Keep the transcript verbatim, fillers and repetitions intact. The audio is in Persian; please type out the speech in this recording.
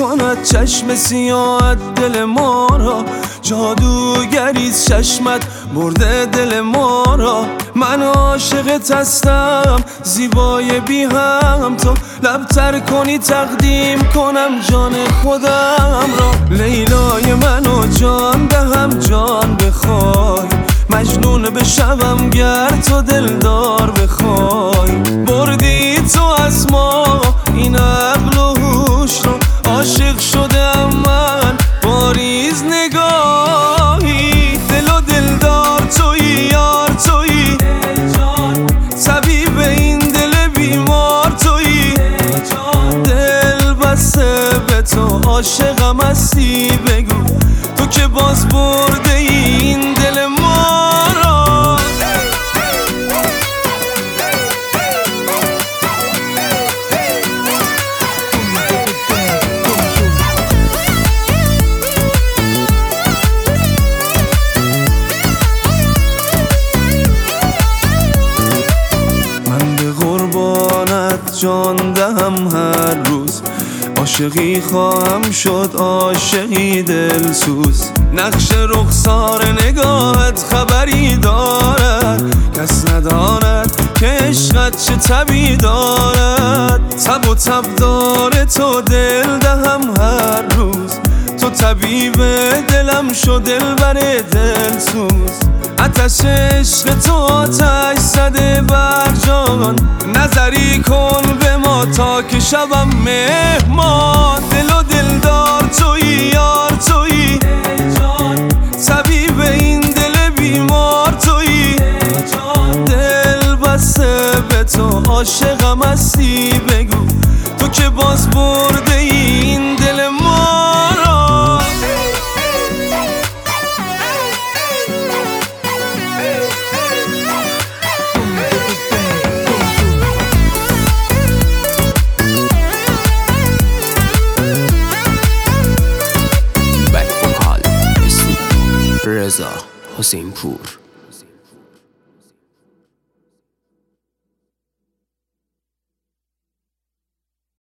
کند چشم سیاه دل ما را، جادوگریز چشمت برده دل ما را. من عاشقت هستم زیبای بی هم تو، لبتر کنی تقدیم کنم جان خودم را. لیلای منو جان دهم جان بخوای، مجنون بشوم گر تو دلدار بخوای. بردی تو از ما این عقل و هوش رو، عاشق شدم من باریز نگاهی. دل و دلدار تویی یار تویی، طبیب این دل بیمار تویی. دل بسته به تو عاشقم هستی، بگو تو که باز برده این دل ما را. من به قربانت جان دهم هر روز، عاشقی خواهم شد عاشقی دلسوز. نقش رخسار نگاهت خبری دارد، کس نداند که عشقت چه تبی دارد. تب و تب داره تو دل دهم هر روز، تو طبیب دلم شو دلبر دلسوز. آتش عشق تو آتش زده بر جان، نظری کن به ما تا که شبم مهمان. دل و دلدار تویی یار تویی، طبیب این دل بیمار تویی. دل بسته به تو عاشقم هستی، بگو تو که باز برده این دل ما را. رضا حسین پور.